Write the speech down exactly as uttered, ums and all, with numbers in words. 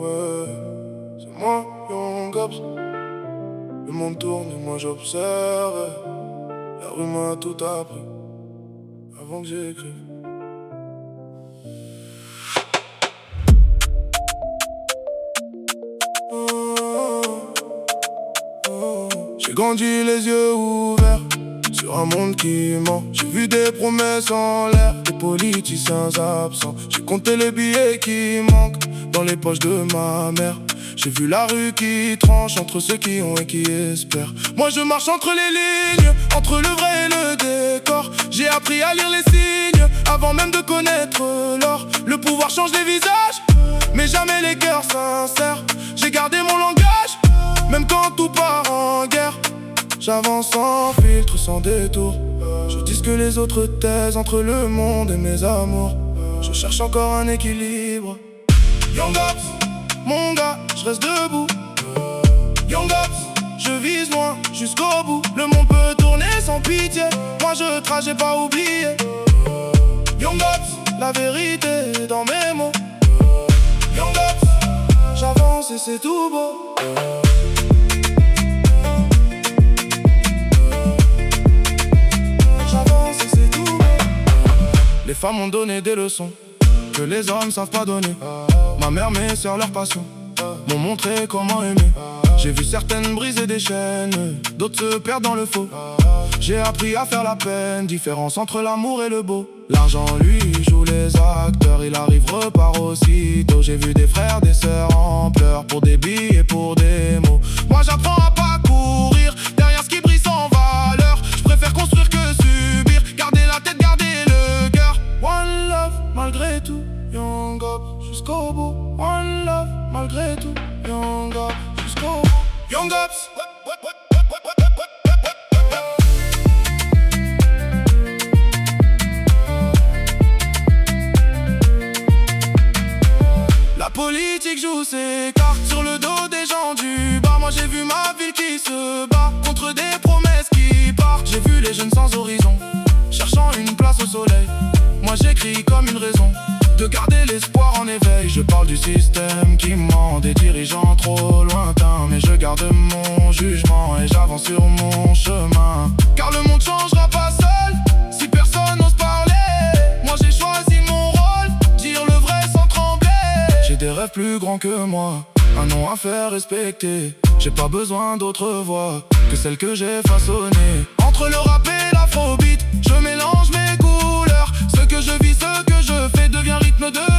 Ouais, c'est moi, Young Ops. Le monde tourne et moi j'observe. La rue m'a tout appris avant que j'écrive. J'ai grandi les yeux ouverts sur un monde qui ment. J'ai vu des promesses en l'air, des politiciens absents. J'ai compté les billets qui manquent dans les poches de ma mère. J'ai vu la rue qui tranche entre ceux qui ont et qui espèrent. Moi je marche entre les lignes, entre le vrai et le décor. J'ai appris à lire les signes avant même de connaître l'or. Le pouvoir change les visages, mais jamais les cœurs sincères. J'ai gardé mon langage, même quand tout part en guerre. J'avance sans filtre, sans détour. Je dis ce que les autres taisent entre le monde et mes amours. Je cherche encore un équilibre. Young Ops, mon gars, je reste debout. Young Ops, je vise loin jusqu'au bout. Le monde peut tourner sans pitié, moi je trace, j'ai pas oublié. Young Ops, la vérité est dans mes mots. Young Ops, j'avance et c'est tout beau. Les femmes ont donné des leçons que les hommes savent pas donner. Ma mère, mes sœurs, leur passion m'ont montré comment aimer. J'ai vu certaines briser des chaînes, d'autres se perdent dans le faux. J'ai appris à faire la peine, différence entre l'amour et le beau. L'argent lui joue les acteurs, il arrive repart aussitôt. J'ai vu des frères, des sœurs en pleurs pour des billes et pour des mots. Moi j'apprends à pas courir derrière ce qui brille sans valeur. Je préfère construire que subir, garder la tête, garder le cœur. One love malgré tout, Young Ops jusqu'au bout. One love malgré tout, Young Ops jusqu'au bout. Young Ops. La politique joue ses cartes sur le dos des gens du bas. Moi j'ai vu ma ville qui se bat contre des promesses qui partent. J'ai vu les jeunes sans horizon, cherchant une place au soleil. Moi j'écris comme une raison de garder l'espoir en éveil. Je parle du système qui ment, des dirigeants trop lointains. Mais je garde mon jugement et j'avance sur mon chemin. Car le monde changera pas seul si personne n'ose parler. Moi j'ai choisi mon rôle, dire le vrai sans trembler. J'ai des rêves plus grands que moi, un nom à faire respecter. J'ai pas besoin d'autre voix que celle que j'ai façonnée. Entre le rap et l'afrobeat, je mélange mes couleurs. Ce que je vis, ce que je fais devient rythme de